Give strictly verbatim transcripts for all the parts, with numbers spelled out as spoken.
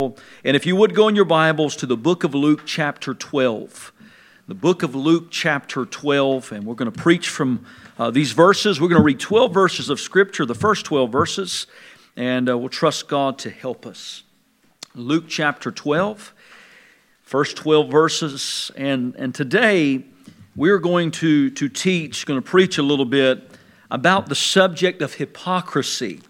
And if you would go in your Bibles to the book of Luke chapter twelve. The book of Luke chapter twelve, and we're going to preach from uh, these verses. We're going to read twelve verses of Scripture, the first twelve verses, and uh, we'll trust God to help us. Luke chapter twelve, first twelve verses, and, and today we're going to, to teach, going to preach a little bit about the subject of hypocrisy.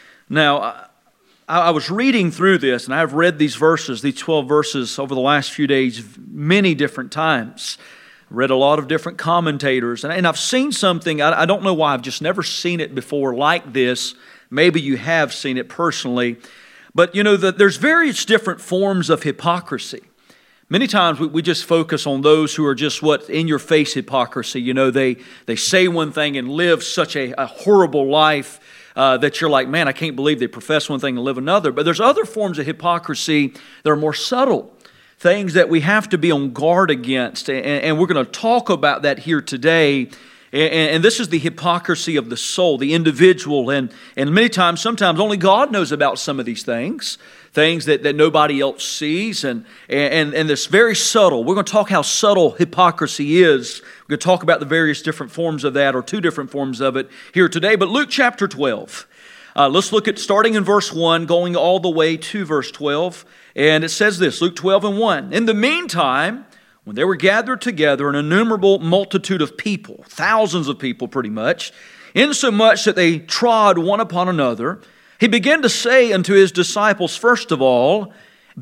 Now, I was reading through this, and I've read these verses, these twelve verses, over the last few days many different times. Read a lot of different commentators, and I've seen something, I don't know why, I've just never seen it before like this. Maybe you have seen it personally. But you know, that there's various different forms of hypocrisy. Many times we just focus on those who are just what in-your-face hypocrisy. You know, they, they say one thing and live such a, a horrible life Uh, that you're like, man, I can't believe they profess one thing and live another. But there's other forms of hypocrisy that are more subtle, things that we have to be on guard against. And, and we're going to talk about that here today. And, and this is the hypocrisy of the soul, the individual. And, and many times, sometimes only God knows about some of these things, things that, that nobody else sees. And, and, and it's very subtle. We're going to talk how subtle hypocrisy is. We're going to talk about the various different forms of that, or two different forms of it here today. But Luke chapter twelve, uh, let's look at starting in verse one, going all the way to verse twelve. And it says this, Luke twelve and one. In the meantime, when they were gathered together, an innumerable multitude of people, thousands of people pretty much, insomuch that they trod one upon another, he began to say unto his disciples, first of all,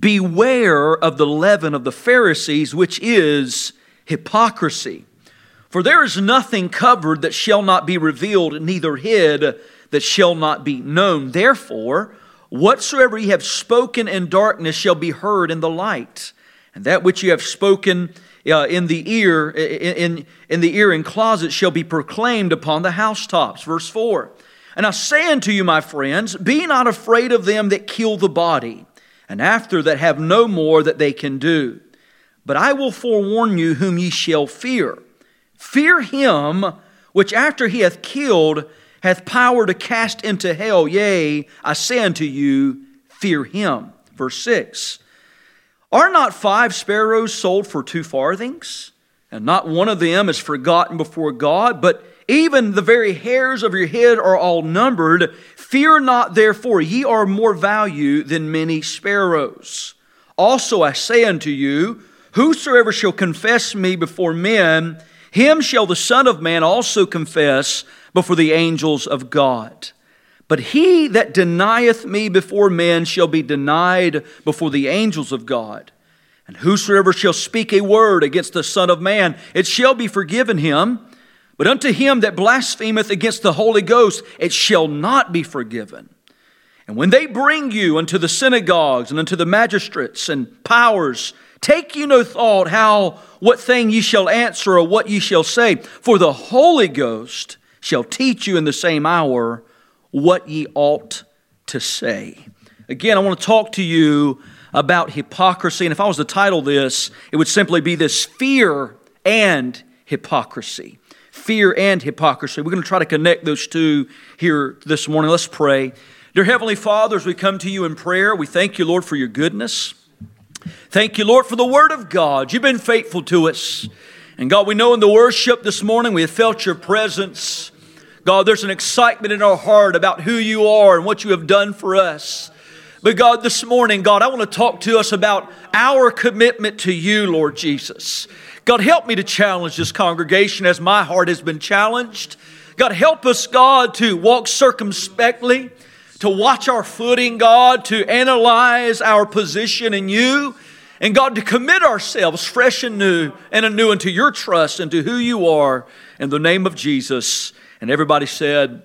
beware of the leaven of the Pharisees, which is hypocrisy. For there is nothing covered that shall not be revealed, neither hid that shall not be known. Therefore, whatsoever ye have spoken in darkness shall be heard in the light. And that which you have spoken uh, in the ear, in, in, in the ear in closet shall be proclaimed upon the housetops. Verse four. And I say unto you, my friends, be not afraid of them that kill the body, and after that have no more that they can do. But I will forewarn you whom ye shall fear. Fear him which after he hath killed hath power to cast into hell. Yea, I say unto you, fear him. Verse six. Are not five sparrows sold for two farthings? And not one of them is forgotten before God, but even the very hairs of your head are all numbered. Fear not therefore, ye are more value than many sparrows. Also I say unto you, whosoever shall confess me before men, him shall the Son of Man also confess before the angels of God. But he that denieth me before men shall be denied before the angels of God. And whosoever shall speak a word against the Son of Man, it shall be forgiven him. But unto him that blasphemeth against the Holy Ghost, it shall not be forgiven. And when they bring you unto the synagogues and unto the magistrates and powers, take ye no thought how, what thing ye shall answer or what ye shall say. For the Holy Ghost shall teach you in the same hour what ye ought to say. Again, I want to talk to you about hypocrisy. And if I was to title this, it would simply be this: fear and hypocrisy. Fear and hypocrisy. We're going to try to connect those two here this morning. Let's pray. Dear Heavenly Father, as we come to you in prayer, we thank you, Lord, for your goodness. Thank you, Lord, for the Word of God. You've been faithful to us. And God, we know in the worship this morning we have felt your presence. God, there's an excitement in our heart about who you are and what you have done for us. But God, this morning, God, I want to talk to us about our commitment to you, Lord Jesus. God, help me to challenge this congregation as my heart has been challenged. God, help us, God, to walk circumspectly, to watch our footing, God, to analyze our position in you, and God, to commit ourselves fresh and new and anew into your trust and to who you are in the name of Jesus. And everybody said,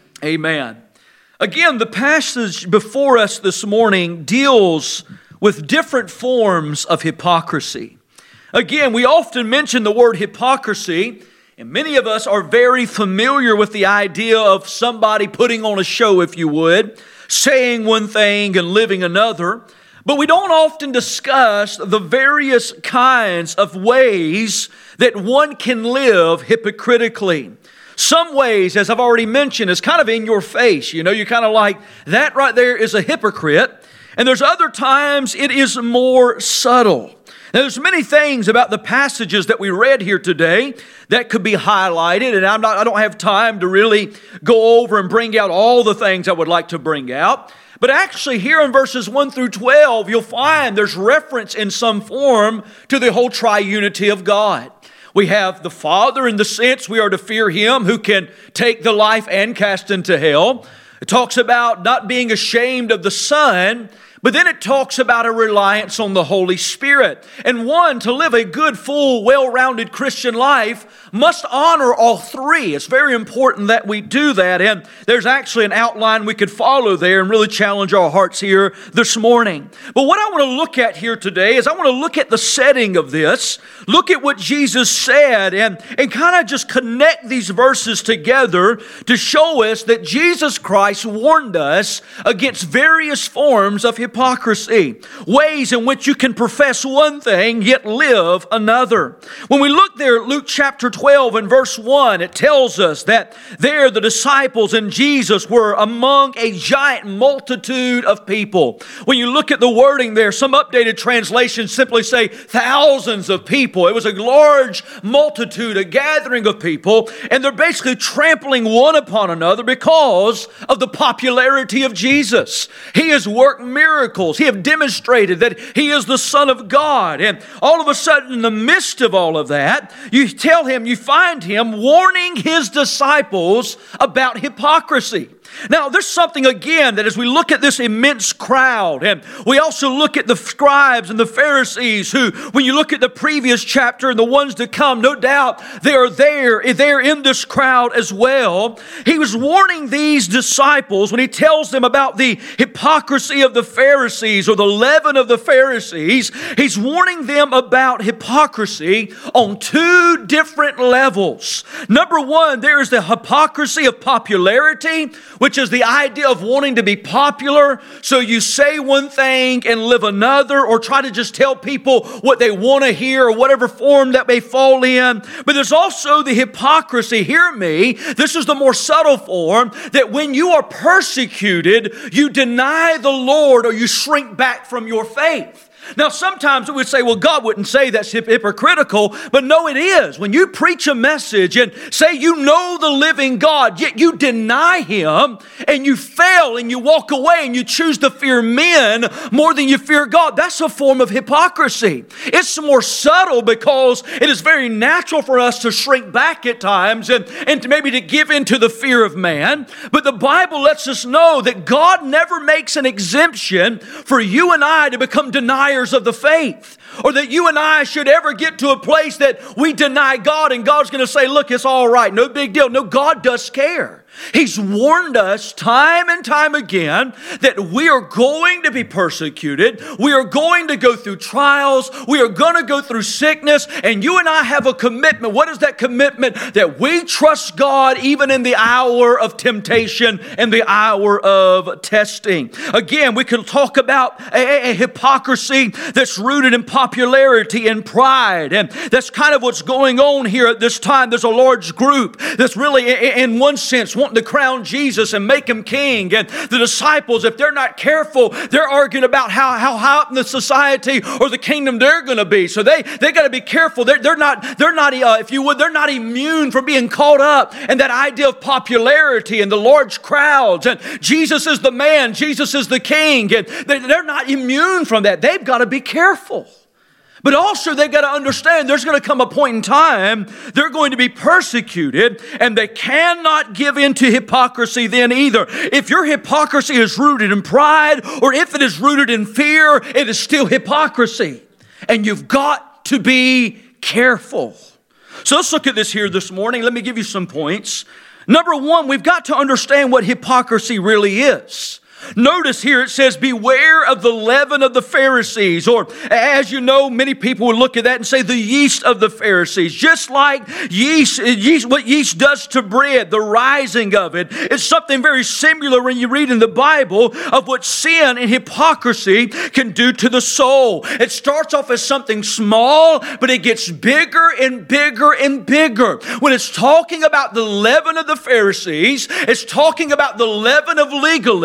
amen. Again, the passage before us this morning deals with different forms of hypocrisy. Again, we often mention the word hypocrisy, and many of us are very familiar with the idea of somebody putting on a show, if you would, saying one thing and living another. But we don't often discuss the various kinds of ways that one can live hypocritically. Some ways, as I've already mentioned, is kind of in your face. You know, you're kind of like, that right there is a hypocrite. And there's other times it is more subtle. Now, there's many things about the passages that we read here today that could be highlighted, and I'm not, I don't have time to really go over and bring out all the things I would like to bring out. But actually here in verses one through twelve, you'll find there's reference in some form to the whole triunity of God. We have the Father in the sense we are to fear Him who can take the life and cast into hell. It talks about not being ashamed of the Son, but then it talks about a reliance on the Holy Spirit. And one, to live a good, full, well-rounded Christian life must honor all three. It's very important that we do that. And there's actually an outline we could follow there and really challenge our hearts here this morning. But what I want to look at here today is I want to look at the setting of this, look at what Jesus said, and, and kind of just connect these verses together to show us that Jesus Christ warned us against various forms of hypocrisy, ways in which you can profess one thing yet live another. When we look there at Luke chapter twelve and verse one, it tells us that there the disciples and Jesus were among a giant multitude of people. When you look at the wording there, some updated translations simply say thousands of people. It was a large multitude, a gathering of people, and they're basically trampling one upon another because of the popularity of Jesus. He has worked miracles. He has demonstrated that He is the Son of God. And all of a sudden, in the midst of all of that, you tell Him, you find Him warning His disciples about hypocrisy. Now, there's something again that as we look at this immense crowd, and we also look at the scribes and the Pharisees who, when you look at the previous chapter and the ones to come, no doubt they are there, they're in this crowd as well. He was warning these disciples when He tells them about the hypocrisy of the Pharisees or the leaven of the Pharisees. He's warning them about hypocrisy on two different levels. Number one, there is the hypocrisy of popularity, which is the idea of wanting to be popular. So you say one thing and live another, or try to just tell people what they want to hear or whatever form that may fall in. But there's also the hypocrisy, hear me, this is the more subtle form, that when you are persecuted, you deny the Lord or you shrink back from your faith. Now, sometimes we would say, well, God wouldn't say that's hypocritical, but no, it is. When you preach a message and say you know the living God, yet you deny Him and you fail and you walk away and you choose to fear men more than you fear God, that's a form of hypocrisy. It's more subtle because it is very natural for us to shrink back at times and, and to maybe to give in to the fear of man. But the Bible lets us know that God never makes an exemption for you and I to become deniers of the faith, or that you and I should ever get to a place that we deny God and God's going to say, look, it's all right, no big deal. No, God does care. He's warned us time and time again that we are going to be persecuted. We are going to go through trials. We are going to go through sickness. And you and I have a commitment. What is that commitment? That we trust God even in the hour of temptation and the hour of testing. Again, we can talk about a, a hypocrisy that's rooted in popularity and pride. And that's kind of what's going on here at this time. There's a large group that's really, in one sense, wanting to crown Jesus and make Him king. And the disciples, if they're not careful, they're arguing about how, how high up in the society or the kingdom they're going to be. So they, they got to be careful. They're, they're not, they're not uh, if you would, they're not immune from being caught up in that idea of popularity and the large crowds. And Jesus is the man. Jesus is the king. And they, they're not immune from that. They've got to be careful. But also they've got to understand there's going to come a point in time they're going to be persecuted, and they cannot give in to hypocrisy then either. If your hypocrisy is rooted in pride, or if it is rooted in fear, it is still hypocrisy. And you've got to be careful. So let's look at this here this morning. Let me give you some points. Number one, we've got to understand what hypocrisy really is. Notice here it says, beware of the leaven of the Pharisees, or as you know, many people would look at that and say the yeast of the Pharisees. Just like yeast, yeast, what yeast does to bread, the rising of it. It's something very similar when you read in the Bible of what sin and hypocrisy can do to the soul. It starts off as something small, but it gets bigger and bigger and bigger. When it's talking about the leaven of the Pharisees, it's talking about the leaven of legalism.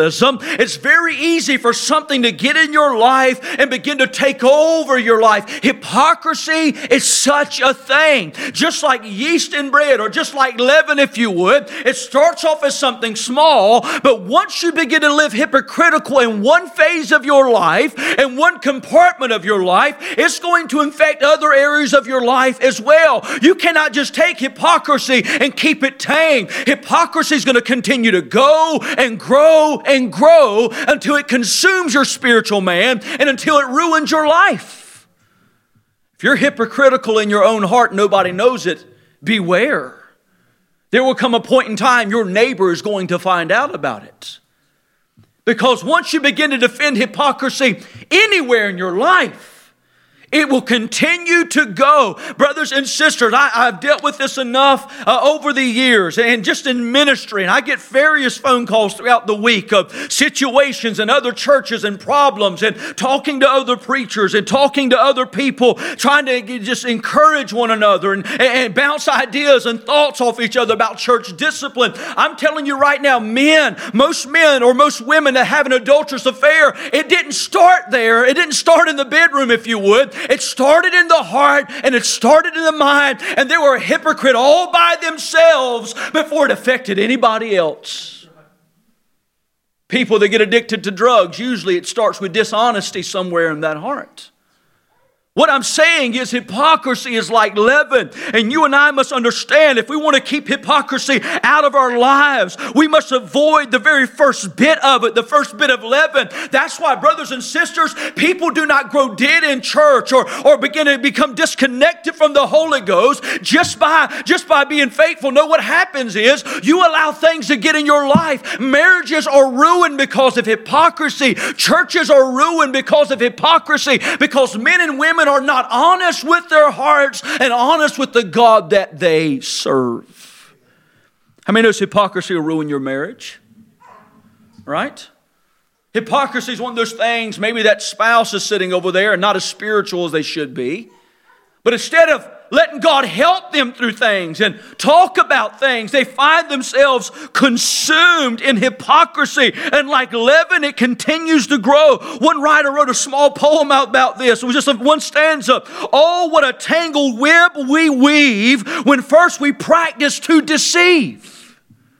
It's very easy for something to get in your life and begin to take over your life. Hypocrisy is such a thing. Just like yeast in bread, or just like leaven, if you would. It starts off as something small, but once you begin to live hypocritical in one phase of your life, in one compartment of your life, it's going to infect other areas of your life as well. You cannot just take hypocrisy and keep it tame. Hypocrisy is going to continue to go and grow and grow until it consumes your spiritual man and until it ruins your life. If you're hypocritical in your own heart, nobody knows it, beware. There will come a point in time your neighbor is going to find out about it. Because once you begin to defend hypocrisy anywhere in your life, it will continue to go. Brothers and sisters, I, I've dealt with this enough uh, over the years and just in ministry. And I get various phone calls throughout the week of situations in other churches and problems, and talking to other preachers and talking to other people, trying to just encourage one another and, and bounce ideas and thoughts off each other about church discipline. I'm telling you right now, men, most men or most women that have an adulterous affair, it didn't start there. It didn't start in the bedroom, if you would. It started in the heart and it started in the mind, and they were a hypocrite all by themselves before it affected anybody else. People that get addicted to drugs, usually it starts with dishonesty somewhere in that heart. What I'm saying is hypocrisy is like leaven, and you and I must understand, if we want to keep hypocrisy out of our lives, we must avoid the very first bit of it, the first bit of leaven. That's why, brothers and sisters, people do not grow dead in church or, or begin to become disconnected from the Holy Ghost just by, just by being faithful. No, what happens is you allow things to get in your life. Marriages are ruined because of hypocrisy. Churches are ruined because of hypocrisy, because men and women are not honest with their hearts and honest with the God that they serve. How many knows hypocrisy will ruin your marriage? Right? Hypocrisy is one of those things, maybe that spouse is sitting over there and not as spiritual as they should be. But instead of letting God help them through things and talk about things, they find themselves consumed in hypocrisy. And like leaven, it continues to grow. One writer wrote a small poem about this. It was just one stanza. Oh, what a tangled web we weave when first we practice to deceive.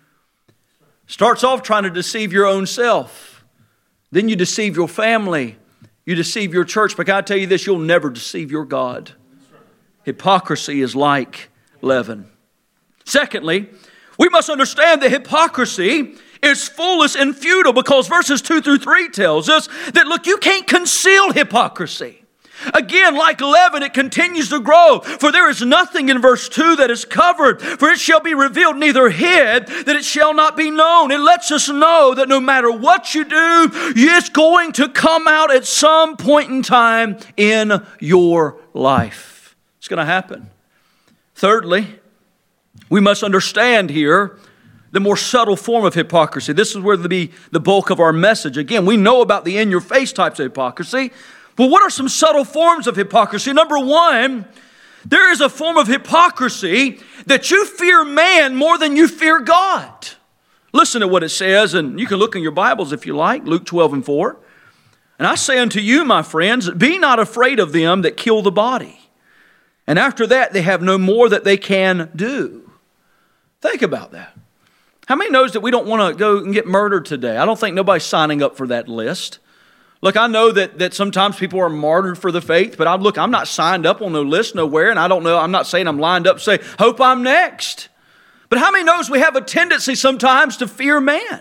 Starts off trying to deceive your own self. Then you deceive your family. You deceive your church. But can I tell you this? You'll never deceive your God. Hypocrisy is like leaven. Secondly, we must understand that hypocrisy is foolish and futile, because verses two through three tells us that, look, you can't conceal hypocrisy. Again, like leaven, it continues to grow. For there is nothing in verse two that is covered. For it shall be revealed, neither hid, that it shall not be known. It lets us know that no matter what you do, it's going to come out at some point in time in your life. It's going to happen. Thirdly, we must understand here the more subtle form of hypocrisy. This is where the be the bulk of our message. Again, we know about the in-your-face types of hypocrisy. But what are some subtle forms of hypocrisy? Number one, there is a form of hypocrisy that you fear man more than you fear God. Listen to what it says, and you can look in your Bibles if you like, Luke twelve and four. And I say unto you, my friends, be not afraid of them that kill the body. And after that, they have no more that they can do. Think about that. How many knows that we don't want to go and get murdered today? I don't think nobody's signing up for that list. Look, I know that, that sometimes people are martyred for the faith, but I look, I'm not signed up on no list nowhere, and I don't know, I'm not saying I'm lined up to say, hope I'm next. But how many knows we have a tendency sometimes to fear man?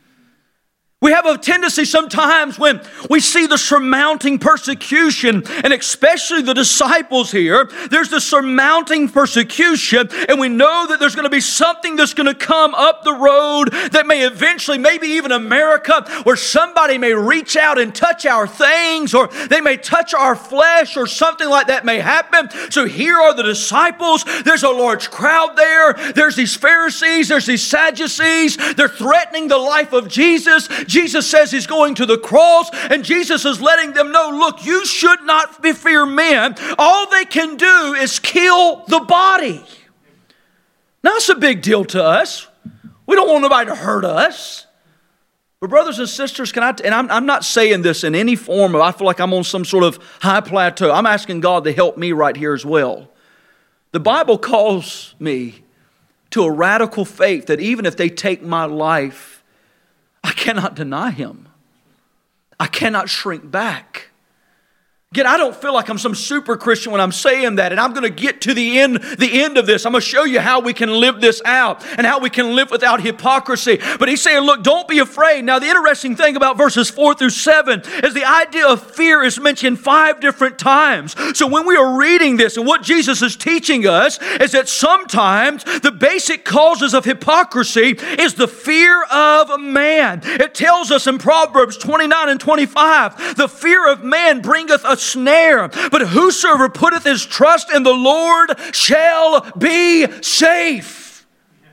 We have a tendency sometimes when we see the surmounting persecution, and especially the disciples here, there's the surmounting persecution, and we know that there's going to be something that's going to come up the road that may eventually, maybe even America, where somebody may reach out and touch our things, or they may touch our flesh, or something like that may happen. So here are the disciples. There's a large crowd there. There's these Pharisees. There's these Sadducees. They're threatening the life of Jesus. Jesus says he's going to the cross, and Jesus is letting them know, look, you should not fear men. All they can do is kill the body. Now, it's a big deal to us. We don't want nobody to hurt us. But brothers and sisters, can I, and I'm, I'm not saying this in any form of I feel like I'm on some sort of high plateau. I'm asking God to help me right here as well. The Bible calls me to a radical faith that even if they take my life, I cannot deny Him. I cannot shrink back. Again, I don't feel like I'm some super Christian when I'm saying that, and I'm going to get to the end, the end of this. I'm going to show you how we can live this out and how we can live without hypocrisy. But he's saying, look, don't be afraid. Now, the interesting thing about verses four through seven is the idea of fear is mentioned five different times. So when we are reading this, and what Jesus is teaching us is that sometimes the basic causes of hypocrisy is the fear of man. It tells us in Proverbs twenty-nine and twenty-five, the fear of man bringeth a snare, but whosoever putteth his trust in the Lord shall be safe.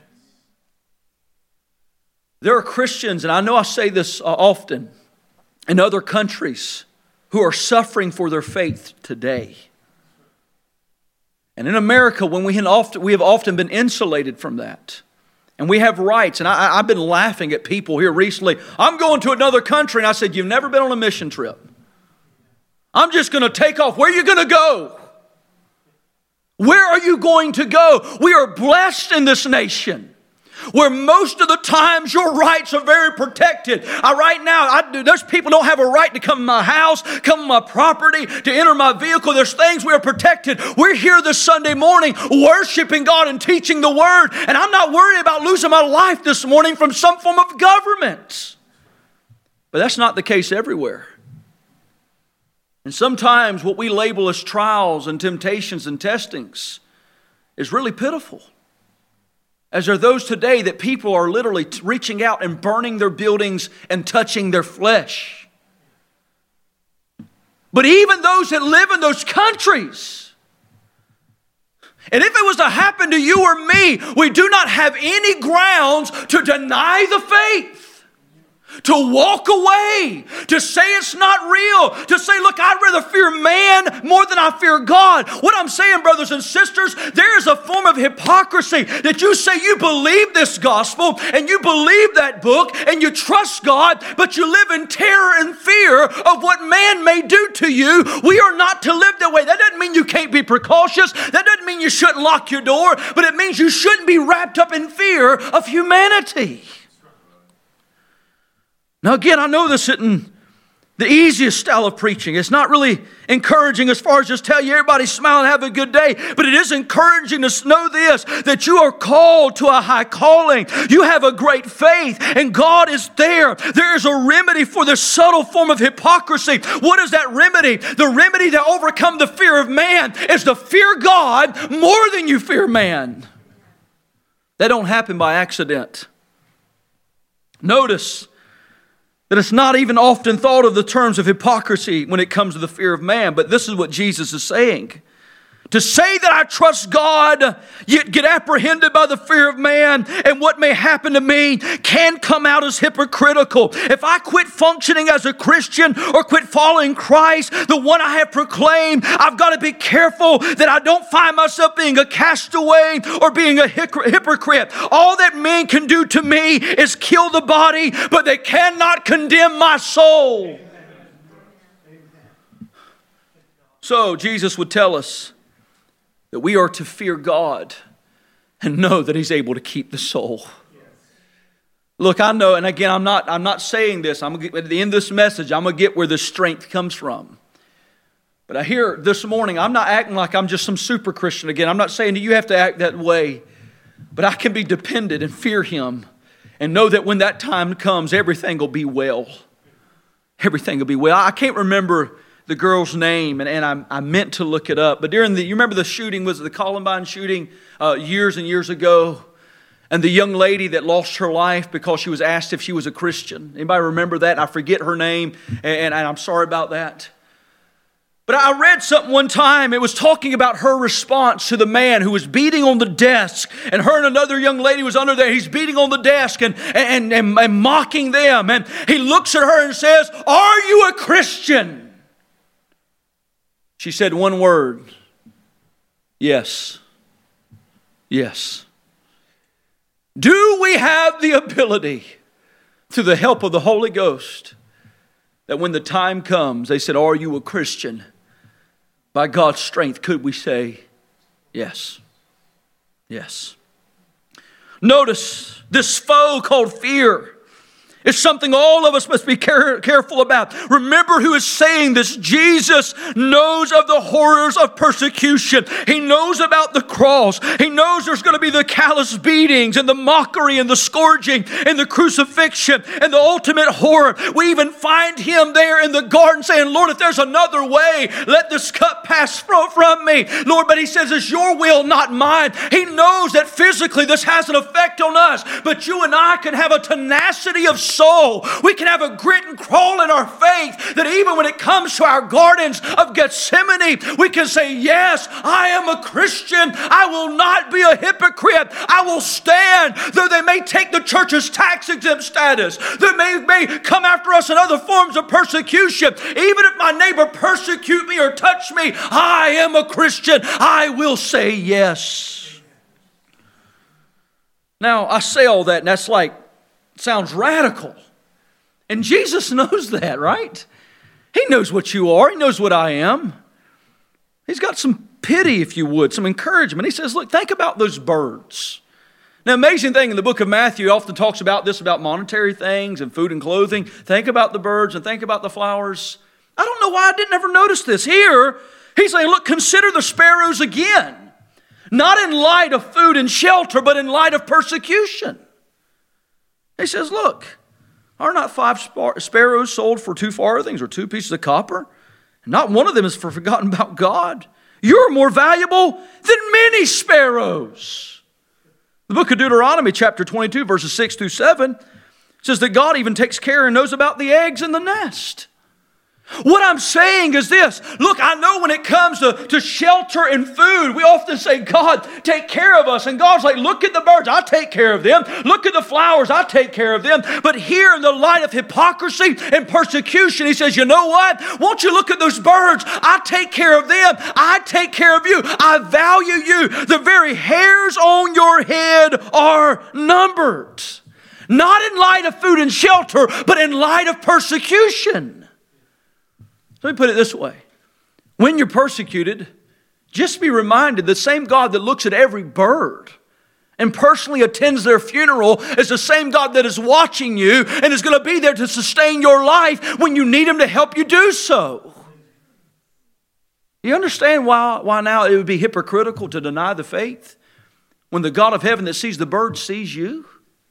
There are Christians, and I know I say this often, in other countries who are suffering for their faith today. And in America, when we have often, we have often been insulated from that. And we have rights. And I, I've been laughing at people here recently. I'm going to another country. And I said, you've never been on a mission trip. I'm just going to take off. Where are you going to go? Where are you going to go? We are blessed in this nation, where most of the times your rights are very protected. I, right now, I, there's people who don't have a right to come in my house, come in my property, to enter my vehicle. There's things we are protected. We're here this Sunday morning worshiping God and teaching the Word, and I'm not worried about losing my life this morning from some form of government. But that's not the case everywhere. And sometimes what we label as trials and temptations and testings is really pitiful. As there are those today that people are literally reaching out and burning their buildings and touching their flesh. But even those that live in those countries, and if it was to happen to you or me, we do not have any grounds to deny the faith. To walk away, to say it's not real, to say, look, I'd rather fear man more than I fear God. What I'm saying, brothers and sisters, there is a form of hypocrisy that you say you believe this gospel and you believe that book and you trust God, but you live in terror and fear of what man may do to you. We are not to live that way. That doesn't mean you can't be precautious. That doesn't mean you shouldn't lock your door, but it means you shouldn't be wrapped up in fear of humanity. Now again, I know this isn't the easiest style of preaching. It's not really encouraging as far as just tell you everybody smile and have a good day. But it is encouraging to know this, that you are called to a high calling. You have a great faith and God is there. There is a remedy for this subtle form of hypocrisy. What is that remedy? The remedy to overcome the fear of man is to fear God more than you fear man. That don't happen by accident. Notice that it's not even often thought of the terms of hypocrisy when it comes to the fear of man. But this is what Jesus is saying. To say that I trust God, yet get apprehended by the fear of man and what may happen to me can come out as hypocritical. If I quit functioning as a Christian or quit following Christ, the one I have proclaimed, I've got to be careful that I don't find myself being a castaway or being a hypocrite. All that men can do to me is kill the body, but they cannot condemn my soul. So Jesus would tell us that we are to fear God and know that He's able to keep the soul. Look, I know, and again, I'm not, I'm not saying this. I'm gonna get, at the end of this message, I'm going to get where the strength comes from. But I hear this morning, I'm not acting like I'm just some super Christian again. I'm not saying that you have to act that way. But I can be dependent and fear Him and know that when that time comes, everything will be well. Everything will be well. I can't remember the girl's name, and, and I, I meant to look it up. But during the, you remember the shooting, was it the Columbine shooting uh, years and years ago? And the young lady that lost her life because she was asked if she was a Christian. Anybody remember that? I forget her name, and, and I'm sorry about that. But I read something one time. It was talking about her response to the man who was beating on the desk. And her and another young lady was under there. He's beating on the desk and, and, and, and mocking them. And he looks at her and says, "Are you a Christian?" She said one word. Yes. Yes. Do we have the ability through the help of the Holy Ghost, that when the time comes, they said, are you a Christian? By God's strength, could we say, yes. Yes. Notice this foe called fear. It's something all of us must be care- careful about. Remember who is saying this. Jesus knows of the horrors of persecution. He knows about the cross. He knows there's going to be the callous beatings and the mockery and the scourging and the crucifixion and the ultimate horror. We even find him there in the garden saying, Lord, if there's another way, let this cup pass from, from me. Lord, but he says, it's your will, not mine. He knows that physically this has an effect on us, but you and I can have a tenacity of soul. We can have a grit and crawl in our faith that even when it comes to our gardens of Gethsemane, we can say, yes, I am a Christian. I will not be a hypocrite. I will stand, though they may take the church's tax exempt status. They may, may come after us in other forms of persecution. Even if my neighbor persecute me or touch me, I am a Christian. I will say yes. Now, I say all that, and that's like, sounds radical. And Jesus knows that, right? He knows what you are. He knows what I am. He's got some pity, if you would, some encouragement. He says, look, think about those birds. Now, amazing thing in the book of Matthew, often talks about this, about monetary things and food and clothing. Think about the birds and think about the flowers. I don't know why I didn't ever notice this. Here, he's saying, look, consider the sparrows again. Not in light of food and shelter, but in light of persecution. He says, look, are not five sparrows sold for two farthings or two pieces of copper? Not one of them is forgotten about God. You're more valuable than many sparrows. The book of Deuteronomy, chapter twenty-two, verses six through seven, says that God even takes care and knows about the eggs in the nest. What I'm saying is this. Look, I know when it comes to, to shelter and food, we often say, God, take care of us. And God's like, look at the birds, I'll take care of them. Look at the flowers, I'll take care of them. But here in the light of hypocrisy and persecution, he says, you know what? Won't you look at those birds? I take care of them. I take care of you. I value you. The very hairs on your head are numbered. Not in light of food and shelter, but in light of persecution. Let me put it this way. When you're persecuted, just be reminded the same God that looks at every bird and personally attends their funeral is the same God that is watching you and is going to be there to sustain your life when you need Him to help you do so. You understand why, why now it would be hypocritical to deny the faith when the God of heaven that sees the birds sees you?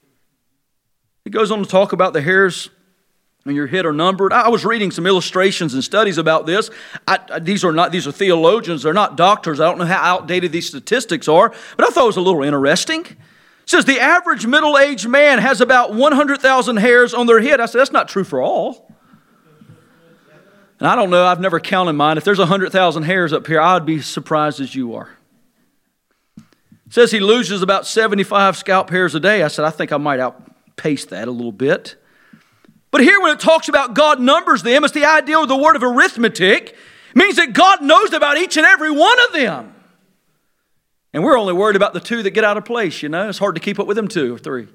He goes on to talk about the hairs on your head are numbered. I was reading some illustrations and studies about this. I, these are not; these are theologians. They're not doctors. I don't know how outdated these statistics are, but I thought it was a little interesting. It says the average middle-aged man has about one hundred thousand hairs on their head. I said, that's not true for all. And I don't know. I've never counted mine. If there's one hundred thousand hairs up here, I'd be surprised as you are. It says he loses about seventy-five scalp hairs a day. I said, I think I might outpace that a little bit. But here when it talks about God numbers them, it's the idea of the word of arithmetic. It means that God knows about each and every one of them. And we're only worried about the two that get out of place, you know. It's hard to keep up with them two or three.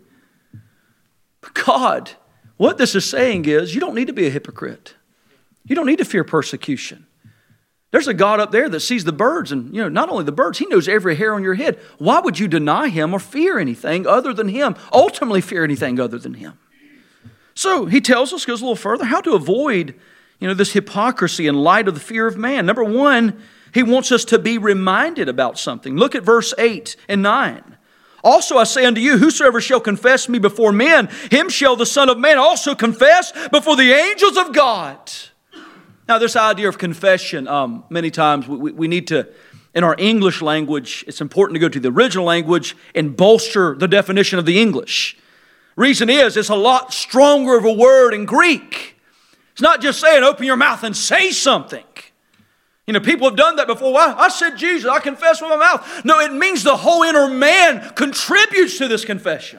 But God, what this is saying is you don't need to be a hypocrite. You don't need to fear persecution. There's a God up there that sees the birds and, you know, not only the birds, He knows every hair on your head. Why would you deny Him or fear anything other than Him? Ultimately fear anything other than Him. So he tells us, goes a little further, how to avoid, you know, this hypocrisy in light of the fear of man. Number one, he wants us to be reminded about something. Look at verse eight and nine. Also I say unto you, whosoever shall confess me before men, him shall the Son of Man also confess before the angels of God. Now this idea of confession, um, many times we, we need to, in our English language, it's important to go to the original language and bolster the definition of the English. Reason is, it's a lot stronger of a word in Greek. It's not just saying, open your mouth and say something. You know, people have done that before. Well, I said Jesus, I confess with my mouth. No, it means the whole inner man contributes to this confession.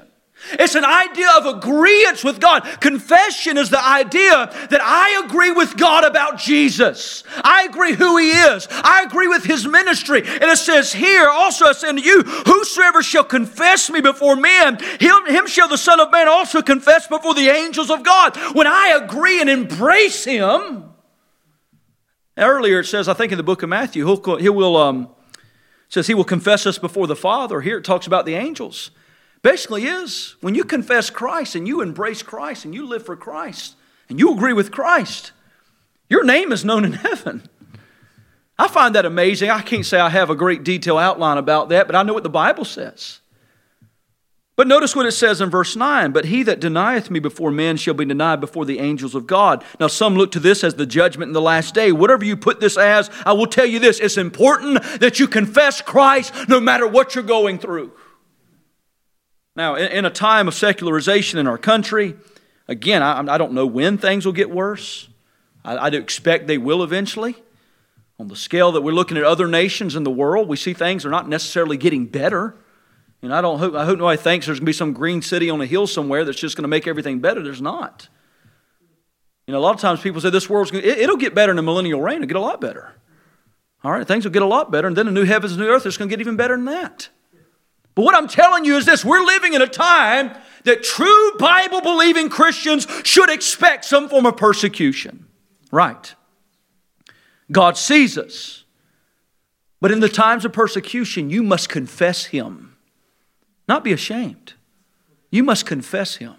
It's an idea of agreeance with God. Confession is the idea that I agree with God about Jesus. I agree who He is. I agree with His ministry. And it says here, also I say unto you, whosoever shall confess me before men, him, him shall the Son of Man also confess before the angels of God. When I agree and embrace Him, earlier it says, I think in the book of Matthew, he'll, he will, um, it says He will confess us before the Father. Here it talks about the angels. Basically is, when you confess Christ and you embrace Christ and you live for Christ and you agree with Christ, your name is known in heaven. I find that amazing. I can't say I have a great detailed outline about that, but I know what the Bible says. But notice what it says in verse nine, but he that denieth me before men shall be denied before the angels of God. Now some look to this as the judgment in the last day. Whatever you put this as, I will tell you this, it's important that you confess Christ no matter what you're going through. Now, in a time of secularization in our country, again, I, I don't know when things will get worse. I, I do expect they will eventually. On the scale that we're looking at other nations in the world, we see things are not necessarily getting better. And I don't hope, I hope nobody thinks there's going to be some green city on a hill somewhere that's just going to make everything better. There's not. You know, a lot of times people say this world's going to, it, it'll get better in the millennial reign. It'll get a lot better. All right, things will get a lot better. And then the new heavens and new earth, it's going to get even better than that. But what I'm telling you is this, we're living in a time that true Bible-believing Christians should expect some form of persecution. Right. God sees us. But in the times of persecution, you must confess Him. Not be ashamed. You must confess Him.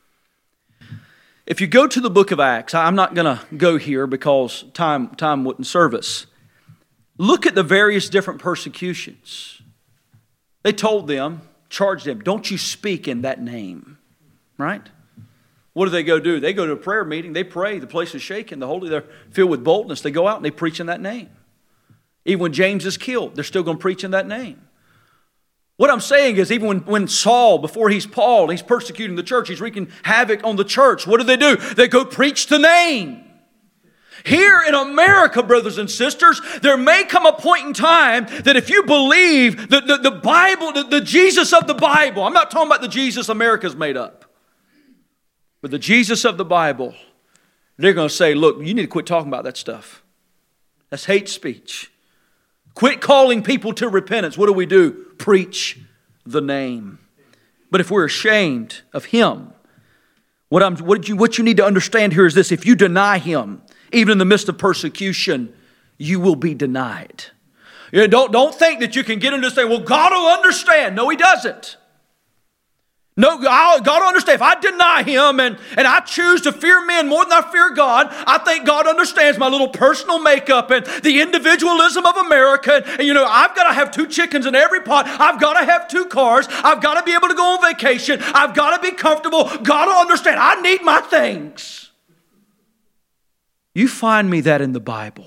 If you go to the book of Acts, I'm not going to go here because time, time wouldn't serve us. Look at the various different persecutions. They told them, charged them, don't you speak in that name. Right? What do they go do? They go to a prayer meeting. They pray. The place is shaking. The Holy, they're filled with boldness. They go out and they preach in that name. Even when James is killed, they're still going to preach in that name. What I'm saying is even when, when Saul, before he's Paul, he's persecuting the church, he's wreaking havoc on the church, what do they do? They go preach the name. Here in America, brothers and sisters, there may come a point in time that if you believe the, the, the Bible, the, the Jesus of the Bible, I'm not talking about the Jesus America's made up, but the Jesus of the Bible, they're going to say, look, you need to quit talking about that stuff. That's hate speech. Quit calling people to repentance. What do we do? Preach the name. But if we're ashamed of Him, what, I'm, what, you, what you need to understand here is this. If you deny Him, even in the midst of persecution, you will be denied. You know, don't, don't think that you can get into this thing, well, God will understand. No, He doesn't. No, God will understand. If I deny Him and, and I choose to fear men more than I fear God, I think God understands my little personal makeup and the individualism of America. And, and you know, I've got to have two chickens in every pot. I've got to have two cars. I've got to be able to go on vacation. I've got to be comfortable. God will understand. I need my things. You find me that in the Bible.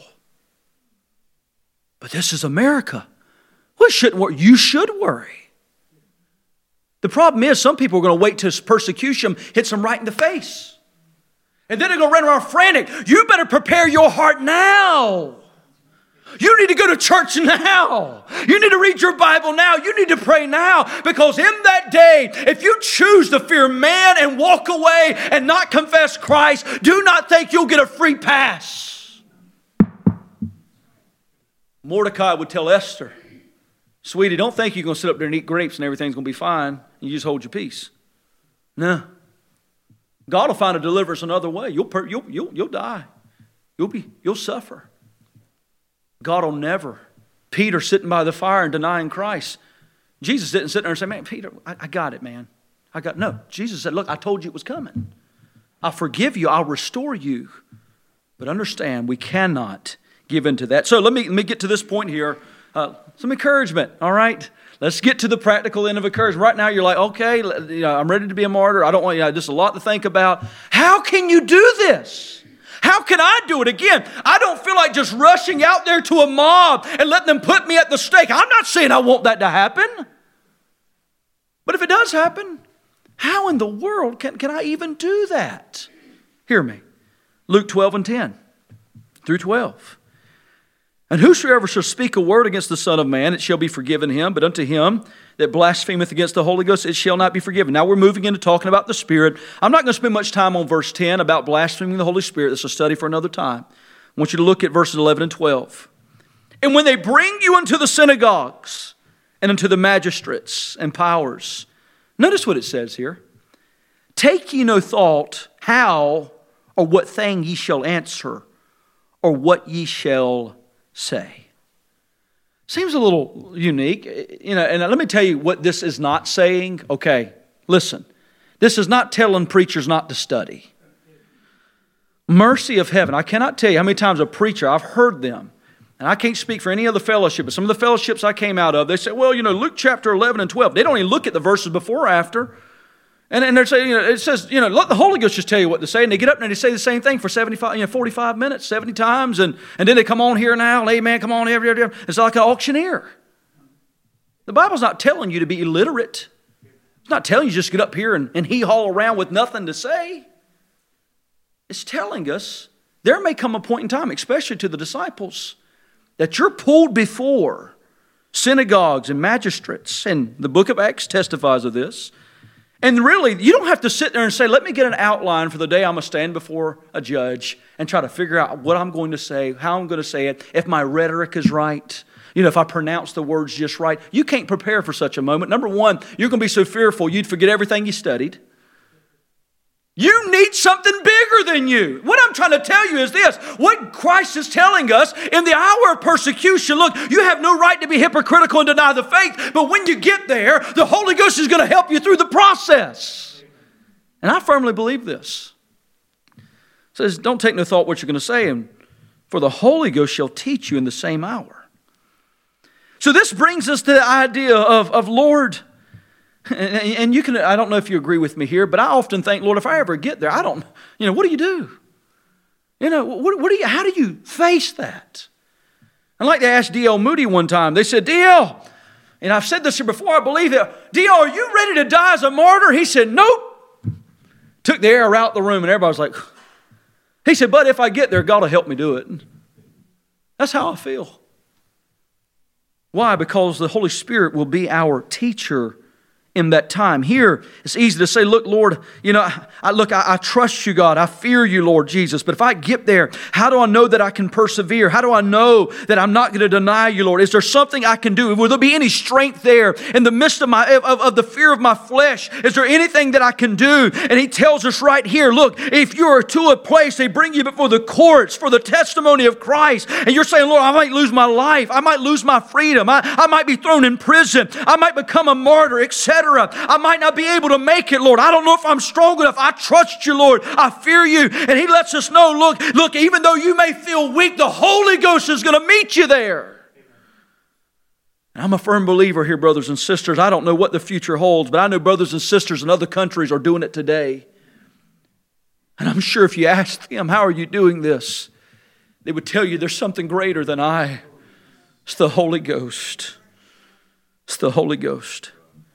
But this is America. We shouldn't worry. You should worry. The problem is some people are going to wait till persecution hits them right in the face. And then they're going to run around frantic. You better prepare your heart now. You need to go to church now. You need to read your Bible now. You need to pray now. Because in that day, if you choose to fear man and walk away and not confess Christ, do not think you'll get a free pass. Mordecai would tell Esther, sweetie, don't think you're going to sit up there and eat grapes and everything's going to be fine and you just hold your peace. No. God will find a deliverance another way. You'll, you'll, you'll, you'll die. You'll, be, you'll suffer. God will never. Peter sitting by the fire and denying Christ. Jesus didn't sit there and say, man, Peter, I, I got it, man. I got No, Jesus said, look, I told you it was coming. I'll forgive you. I'll restore you. But understand, we cannot give into that. So let me, let me get to this point here. Uh, some encouragement, all right? Let's get to the practical end of encouragement. Right now, you're like, okay, you know, I'm ready to be a martyr. I don't want, you know, just a lot to think about. How can you do this? How can I do it? Again, I don't feel like just rushing out there to a mob and letting them put me at the stake. I'm not saying I want that to happen. But if it does happen, how in the world can, can I even do that? Hear me. Luke twelve and ten through twelve. And whosoever shall speak a word against the Son of Man, it shall be forgiven him. But unto him that blasphemeth against the Holy Ghost, it shall not be forgiven. Now we're moving into talking about the Spirit. I'm not going to spend much time on verse ten about blaspheming the Holy Spirit. That's a study for another time. I want you to look at verses eleven and twelve. And when they bring you into the synagogues and into the magistrates and powers, notice what it says here. Take ye no thought how or what thing ye shall answer, or what ye shall say. Seems a little unique, you know, and let me tell you what this is not saying. Okay, listen. This is not telling preachers not to study. Mercy of heaven. I cannot tell you how many times a preacher, I've heard them, and I can't speak for any other fellowship, but some of the fellowships I came out of, they say, well, you know, Luke chapter eleven and twelve. They don't even look at the verses before or after. And, and they're saying, you know, it says, you know, let the Holy Ghost just tell you what to say. And they get up and they say the same thing for seventy-five, you know, forty-five minutes, seventy times. And, and then they come on here now, amen, come on here, here, here. It's like an auctioneer. The Bible's not telling you to be illiterate. It's not telling you just get up here and, and hee-haw around with nothing to say. It's telling us there may come a point in time, especially to the disciples, that you're pulled before synagogues and magistrates. And the book of Acts testifies of this. And really, you don't have to sit there and say, let me get an outline for the day I'm going to stand before a judge and try to figure out what I'm going to say, how I'm going to say it, if my rhetoric is right, you know, if I pronounce the words just right. You can't prepare for such a moment. Number one, you're going to be so fearful you'd forget everything you studied. You need something bigger than you. What I'm trying to tell you is this. What Christ is telling us in the hour of persecution, look, you have no right to be hypocritical and deny the faith, but when you get there, the Holy Ghost is going to help you through the process. And I firmly believe this. It says, don't take no thought what you're going to say, and for the Holy Ghost shall teach you in the same hour. So this brings us to the idea of, of Lord, and you can, I don't know if you agree with me here, but I often think, Lord, if I ever get there, I don't, you know, what do you do? You know, what, what do you, how do you face that? I'd like to ask D L Moody one time. They said, D L, and I've said this here before, I believe it. D L, are you ready to die as a martyr? He said, nope. Took the air out the room and everybody was like, he said, but if I get there, God will help me do it. That's how I feel. Why? Because the Holy Spirit will be our teacher in that time. Here, it's easy to say, look, Lord, you know, I, look, I, I trust you, God. I fear you, Lord Jesus. But if I get there, how do I know that I can persevere? How do I know that I'm not going to deny you, Lord? Is there something I can do? Will there be any strength there in the midst of my of, of the fear of my flesh? Is there anything that I can do? And he tells us right here, look, if you are to a place, they bring you before the courts for the testimony of Christ, and you're saying, Lord, I might lose my life. I might lose my freedom. I, I might be thrown in prison. I might become a martyr, et cetera. I might not be able to make it, Lord. I don't know if I'm strong enough. I trust you, Lord. I fear you. And he lets us know, look, look, even though you may feel weak, the Holy Ghost is going to meet you there. And I'm a firm believer here, brothers and sisters. I don't know what the future holds, but I know brothers and sisters in other countries are doing it today. And I'm sure if you ask them, how are you doing this? They would tell you there's something greater than I. It's the Holy Ghost. It's the Holy Ghost.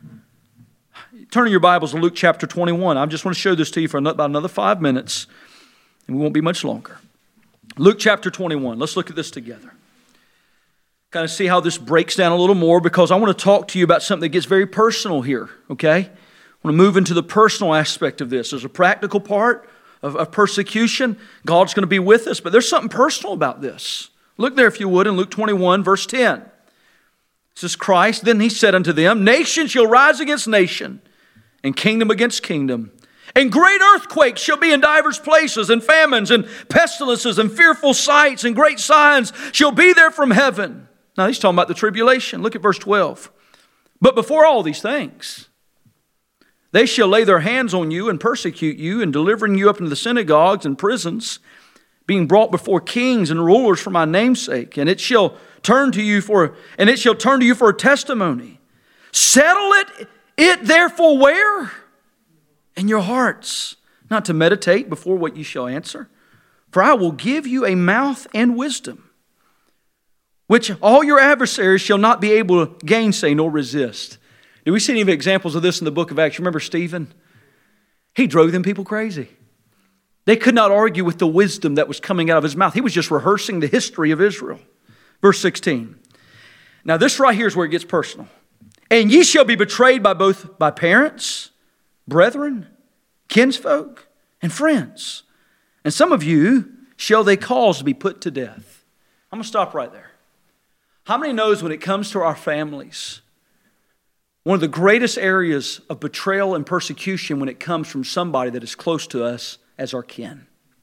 Turn in your Bibles to Luke chapter twenty-one. I just want to show this to you for about another five minutes, and we won't be much longer. Luke chapter twenty-one. Let's look at this together. Kind of see how this breaks down a little more, because I want to talk to you about something that gets very personal here, okay? I want to move into the personal aspect of this. There's a practical part of, of persecution. God's going to be with us, but there's something personal about this. Look there, if you would, in Luke twenty-one, verse ten. This is Christ. Then he said unto them, nation shall rise against nation, and kingdom against kingdom. And great earthquakes shall be in divers places, and famines, and pestilences, and fearful sights, and great signs shall be there from heaven. Now he's talking about the tribulation. Look at verse twelve. But before all these things, they shall lay their hands on you and persecute you, and delivering you up into the synagogues and prisons, being brought before kings and rulers for my name's sake. And it shall turn to you for, and it shall turn to you for a testimony. Settle it It therefore where? In your hearts, not to meditate before what you shall answer. For I will give you a mouth and wisdom, which all your adversaries shall not be able to gainsay nor resist. Do we see any examples of this in the book of Acts? Remember Stephen? He drove them people crazy. They could not argue with the wisdom that was coming out of his mouth. He was just rehearsing the history of Israel. Verse sixteen. Now this right here is where it gets personal. And ye shall be betrayed by both by parents, brethren, kinsfolk, and friends. And some of you shall they cause to be put to death. I'm going to stop right there. How many knows when it comes to our families, one of the greatest areas of betrayal and persecution when it comes from somebody that is close to us as our kin?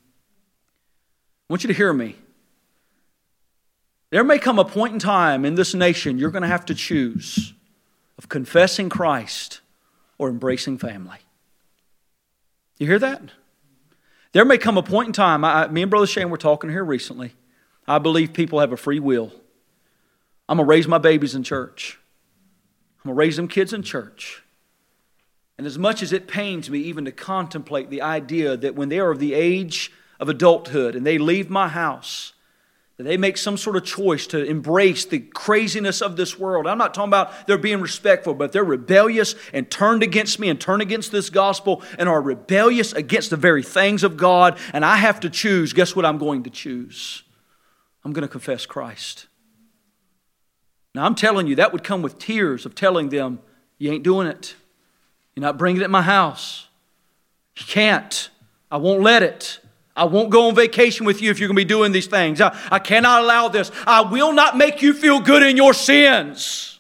I want you to hear me. There may come a point in time in this nation you're going to have to choose of confessing Christ or embracing family. You hear that? There may come a point in time, I, me and Brother Shane were talking here recently. I believe people have a free will. I'm going to raise my babies in church. I'm going to raise them kids in church. And as much as it pains me even to contemplate the idea that when they are of the age of adulthood and they leave my house, that they make some sort of choice to embrace the craziness of this world. I'm not talking about they're being respectful, but they're rebellious and turned against me and turned against this gospel and are rebellious against the very things of God. And I have to choose. Guess what I'm going to choose? I'm going to confess Christ. Now I'm telling you, that would come with tears of telling them, you ain't doing it. You're not bringing it in my house. You can't. I won't let it. I won't go on vacation with you if you're going to be doing these things. I, I cannot allow this. I will not make you feel good in your sins.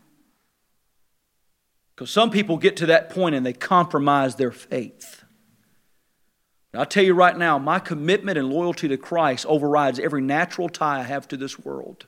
Because some people get to that point and they compromise their faith. And I'll tell you right now, my commitment and loyalty to Christ overrides every natural tie I have to this world.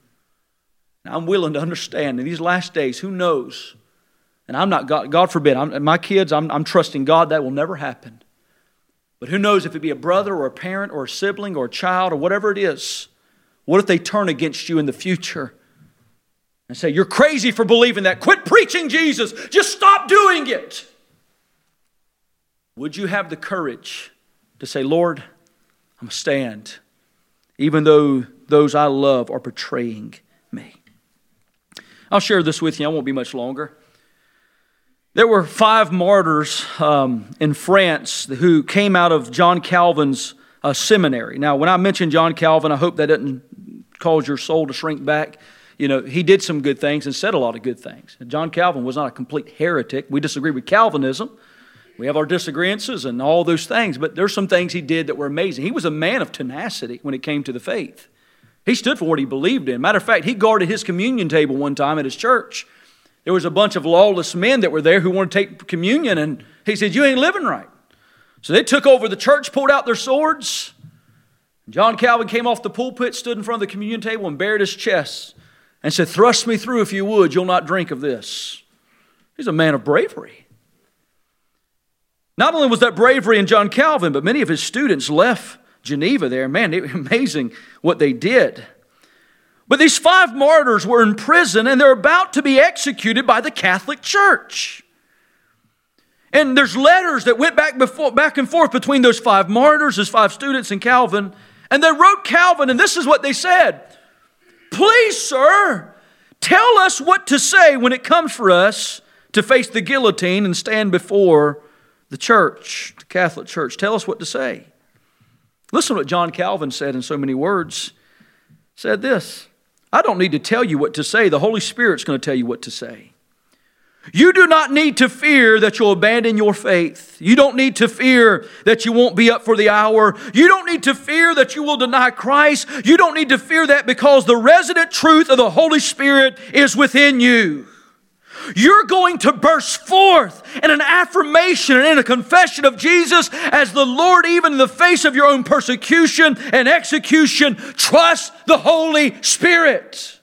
And I'm willing to understand in these last days, who knows? And I'm not, God, God forbid, I'm, my kids, I'm, I'm trusting God that will never happen. But who knows if it be a brother or a parent or a sibling or a child or whatever it is. What if they turn against you in the future and say, you're crazy for believing that. Quit preaching Jesus. Just stop doing it. Would you have the courage to say, Lord, I'm going to stand, even though those I love are betraying me? I'll share this with you. I won't be much longer. There were five martyrs um, in France who came out of John Calvin's uh, seminary. Now, when I mention John Calvin, I hope that doesn't cause your soul to shrink back. You know, he did some good things and said a lot of good things. And John Calvin was not a complete heretic. We disagree with Calvinism. We have our disagreements and all those things, but there's some things he did that were amazing. He was a man of tenacity when it came to the faith. He stood for what he believed in. Matter of fact, he guarded his communion table one time at his church. There was a bunch of lawless men that were there who wanted to take communion, and he said, you ain't living right. So they took over the church, pulled out their swords. John Calvin came off the pulpit, stood in front of the communion table and bared his chest and said, thrust me through if you would, you'll not drink of this. He's a man of bravery. Not only was that bravery in John Calvin, but many of his students left Geneva there. Man, it was amazing what they did. But these five martyrs were in prison and they're about to be executed by the Catholic Church. And there's letters that went back, before, back and forth between those five martyrs, those five students and Calvin. And they wrote Calvin, and this is what they said. Please, sir, tell us what to say when it comes for us to face the guillotine and stand before the church, the Catholic Church. Tell us what to say. Listen to what John Calvin said in so many words. He said this, I don't need to tell you what to say. The Holy Spirit's going to tell you what to say. You do not need to fear that you'll abandon your faith. You don't need to fear that you won't be up for the hour. You don't need to fear that you will deny Christ. You don't need to fear that because the resident truth of the Holy Spirit is within you. You're going to burst forth in an affirmation and in a confession of Jesus as the Lord, even in the face of your own persecution and execution. Trust the Holy Spirit.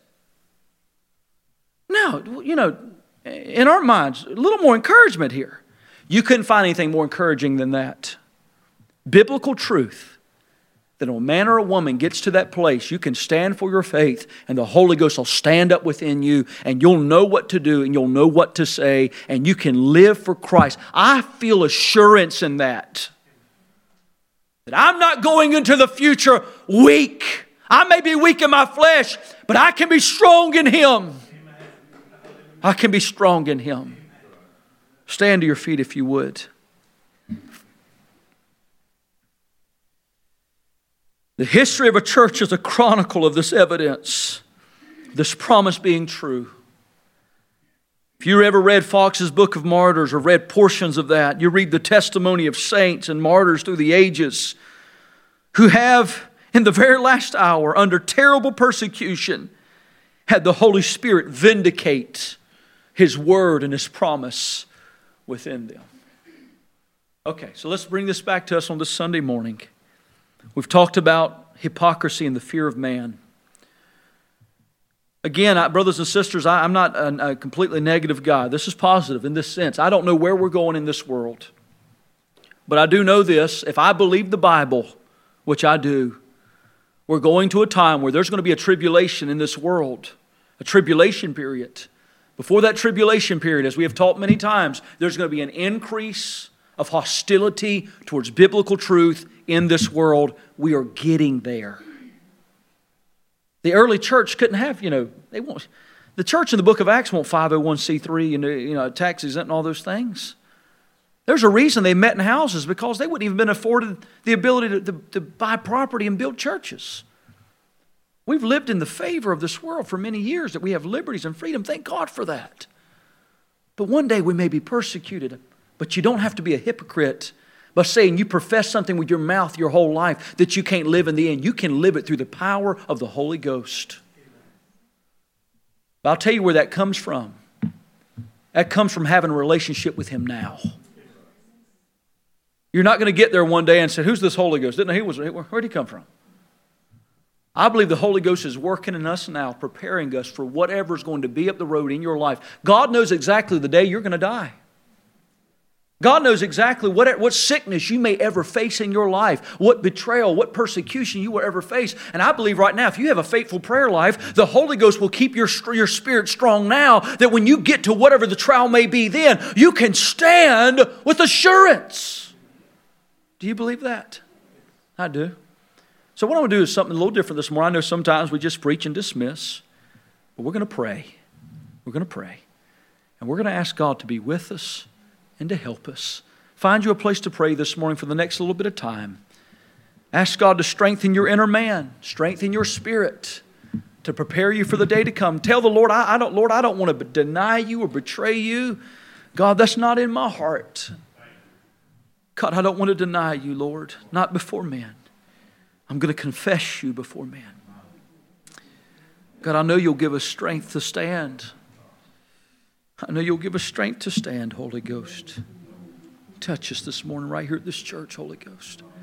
Now, you know, in our minds, a little more encouragement here. You couldn't find anything more encouraging than that. Biblical truth. That when a man or a woman gets to that place, you can stand for your faith and the Holy Ghost will stand up within you and you'll know what to do and you'll know what to say and you can live for Christ. I feel assurance in that. That I'm not going into the future weak. I may be weak in my flesh, but I can be strong in Him. I can be strong in Him. Stand to your feet if you would. The history of a church is a chronicle of this evidence, this promise being true. If you ever read Fox's Book of Martyrs or read portions of that, you read the testimony of saints and martyrs through the ages who have, in the very last hour, under terrible persecution, had the Holy Spirit vindicate His word and His promise within them. Okay, so let's bring this back to us on this Sunday morning. We've talked about hypocrisy and the fear of man. Again, I, brothers and sisters, I, I'm not a, a completely negative guy. This is positive in this sense. I don't know where we're going in this world. But I do know this. If I believe the Bible, which I do, we're going to a time where there's going to be a tribulation in this world. A tribulation period. Before that tribulation period, as we have taught many times, there's going to be an increase of hostility towards biblical truth in this world. We are getting there. The early church couldn't have, you know, they won't. The church in the book of Acts won't five oh one c three and, you know, tax exempt and all those things. There's a reason they met in houses, because they wouldn't even been afforded the ability to, to, to buy property and build churches. We've lived in the favor of this world for many years, that we have liberties and freedom. Thank God for that. But one day we may be persecuted. But you don't have to be a hypocrite by saying you profess something with your mouth your whole life that you can't live in the end. You can live it through the power of the Holy Ghost. But I'll tell you where that comes from. That comes from having a relationship with Him now. You're not going to get there one day and say, who's this Holy Ghost? Didn't know he was, where'd He come from? I believe the Holy Ghost is working in us now, preparing us for whatever is going to be up the road in your life. God knows exactly the day you're going to die. God knows exactly what, what sickness you may ever face in your life, what betrayal, what persecution you will ever face. And I believe right now, if you have a faithful prayer life, the Holy Ghost will keep your, your spirit strong now, that when you get to whatever the trial may be then, you can stand with assurance. Do you believe that? I do. So what I want to do is something a little different this morning. I know sometimes we just preach and dismiss, but we're going to pray. We're going to pray. And we're going to ask God to be with us and to help us. Find you a place to pray this morning for the next little bit of time. Ask God to strengthen your inner man, strengthen your spirit, to prepare you for the day to come. Tell the Lord, I, I don't, Lord, I don't want to deny you or betray you. God, that's not in my heart. God, I don't want to deny you, Lord, not before men. I'm going to confess you before men. God, I know you'll give us strength to stand. I know you'll give us strength to stand, Holy Ghost. Touch us this morning right here at this church, Holy Ghost.